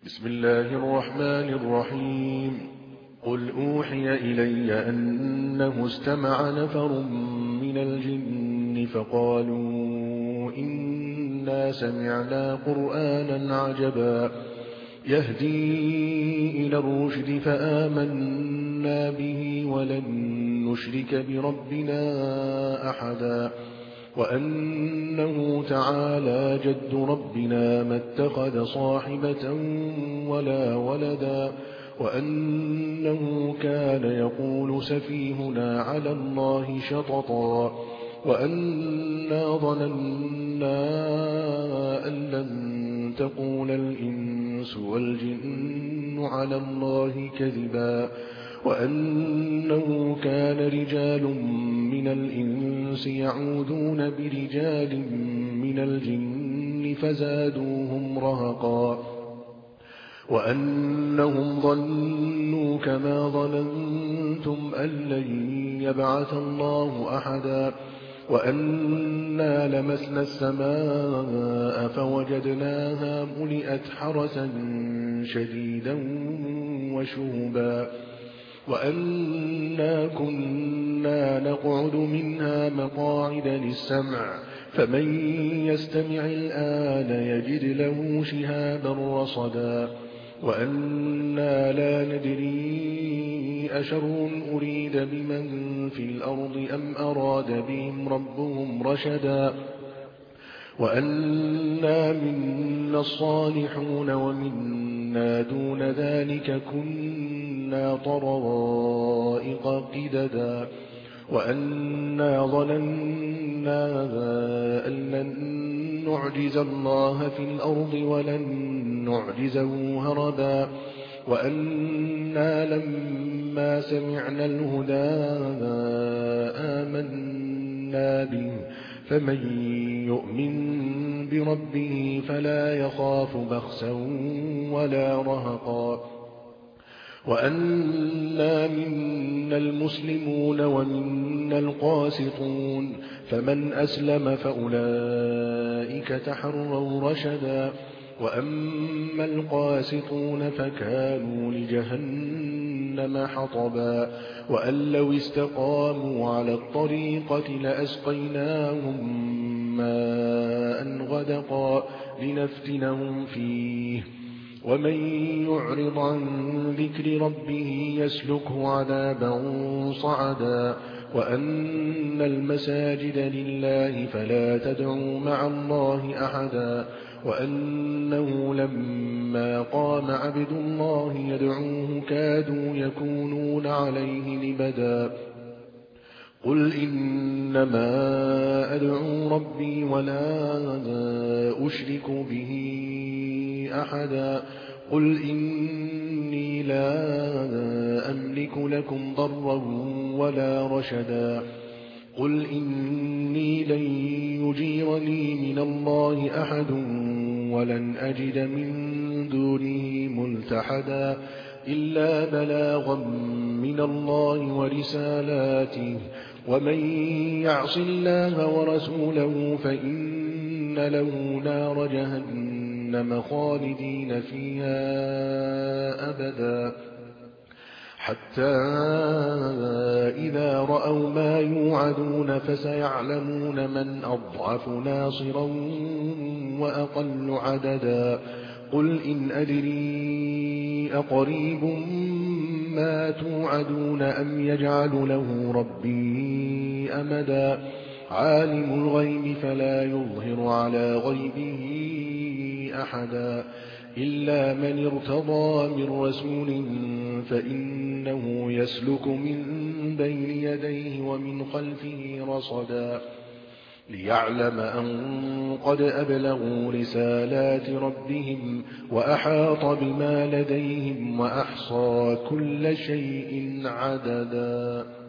بسم الله الرحمن الرحيم. قل أوحي إلي أنه استمع نفر من الجن فقالوا إنا سمعنا قرآنا عجبا يهدي إلى الرشد فآمنا به ولن نشرك بربنا أحدا وأنه تعالى جد ربنا ما اتخذ صاحبة ولا ولدا وأنه كان يقول سفيهنا على الله شططا وأنا ظننا أن لن تقول الإنس والجن على الله كذبا وأنه كان رجال من الإنس يعوذون برجال من الجن فزادوهم رهقا وأنهم ظنوا كما ظننتم أن لن يبعث الله أحدا وأنا لمسنا السماء فوجدناها ملئت حرسا شديدا وشهبا وأنا كنا نقعد منها مقاعد للسمع فمن يستمع الآن يجد له شهابا رصدا وأنا لا ندري أشر أريد بمن في الأرض أم أراد بهم ربهم رشدا وأنا منا الصالحون ومنا دون ذلك كنا طرائق قددا وأنا ظننا أن لن نعجز الله في الأرض ولن نعجزه هربا وأنا لما سمعنا الهدى آمنا به فمن يؤمن بربه فلا يخاف بخسا ولا رهقا وأنا منا المسلمون ومنا القاسطون فمن أسلم فأولئك تحروا رشدا وأما القاسطون فكانوا لجهنم حطبا وأن لو استقاموا على الطريقة لأسقيناهم ماء غدقا لنفتنهم فيه ومن يعرض عن ذكر ربه يسلكه عذابا صعدا وأن المساجد لله فلا تدعوا مع الله أحدا وأنه لما قام عبد الله يدعوه كادوا يكونون عليه لبدا قل إنما أدعو ربي ولا أشرك به أحدا قل إني لا أملك لكم ضرا ولا رشدا قل إني لن يجيرني من الله أحد ولن أجد من دونه ملتحدا إلا بلاغا من الله ورسالاته ومن يعص الله ورسوله فإن له نار جهنم خالدين فيها أبدا حتى إذا رأوا ما يوعدون فسيعلمون من أضعف ناصرا وأقل عددا قل إن أدري أقريب ما توعدون أم يجعل له ربي أمدا عالم الغيب فلا يظهر على غيبه أحدا إلا من ارتضى من رسول فإنه يسلك من بين يديه ومن خلفه رصدا ليعلم أن قد أبلغوا رسالات ربهم وأحاط بما لديهم وأحصى كل شيء عددا.